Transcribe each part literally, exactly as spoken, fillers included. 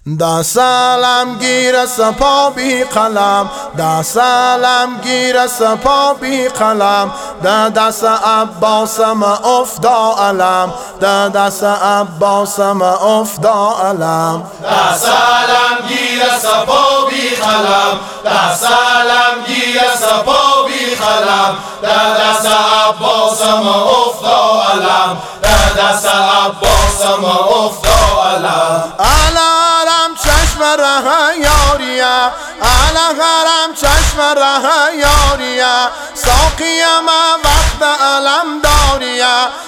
دست علمگیر سپاه بی قلم، دست علمگیر سپاه بی قلم، در دست عباسم افدا علم، در دست عباسم افدا علم. دست علمگیر سپاه بی قلم، دست علمگیر سپاه بی قلم، در دست عباسم افدا علم، در دست عباسم افدا علم. چشم ره یاریه، علا حرم چشم ره یاریه، ساقیم وقت علم داریه،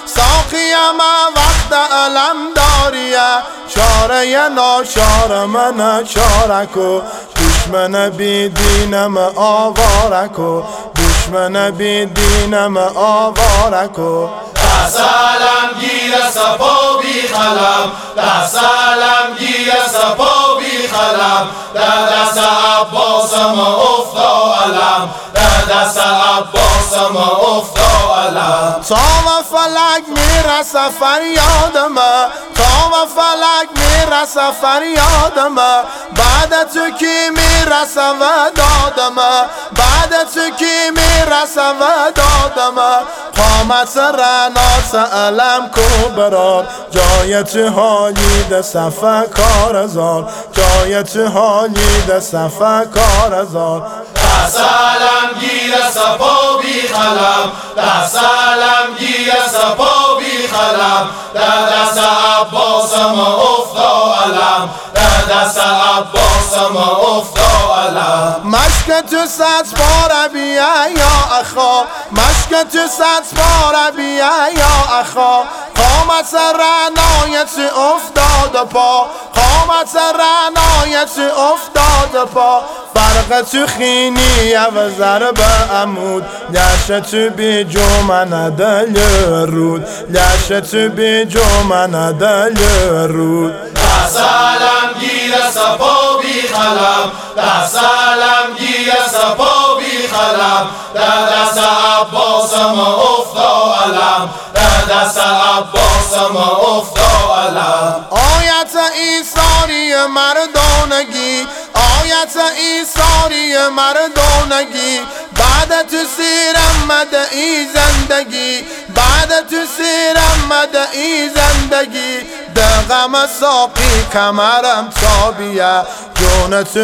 ساقیم وقت علم داریه، چاره ناشار من چارکو، دشمن بی دینم آوارکو، دشمن بی دینم آوارکو. دست علمگیر سپاه بی قلم، دست علمگیر سپاه بی قلم، در دست عباسم افدا علم، در دست عباسم افدا علم. تا و فلک میرسه فریادم، تا و فلک میرسه فریادم، بعد تو کی میرسه و دادم، بعد تو کی میرسه و دادم، قامت رناس علم کو برار، جای تو حالید صفه کارزار، جای تو حالید صفه کارزار. دست علمگیر سپاه بی قلم، دست علمگیر سپاه بی قلم، در دست عباسم افدا علم، در دست عباسم افدا علم. مشک تو صد بار بیه یا اخا، مشک تو صد بار بیه یا اخا، قامت رنایت افتاد پا، قامت رنایت افتاد پا، فرق تو خینی و ضرب عمود، لش تو بی جمعه دل رود، لش تو بی جمعه دل رود. دست علمگیر سپاه بی قلم، دست علمگیر سپاه بی قلم، در دست عباسم افدا علم، در دست عباسم افدا علم. آیت ایثاری مردانگی، آیت ایثاری مردانگی، بعد تو سیرم مدعی زندگی، بعد تو سیرم مدعی زندگی، دغم ساقی کمرم تابیه، جونت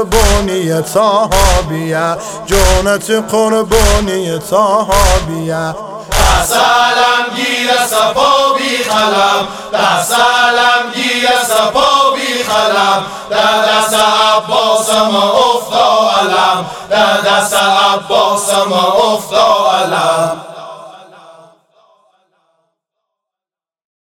قربانی تاهابیه، جونت قربانی تاهابیه. دست علمگیر سپاه بی قلم، دست علمگیر سپاه بی قلم، در دست عباسم افدا علم، در دست عباسم افدا علم.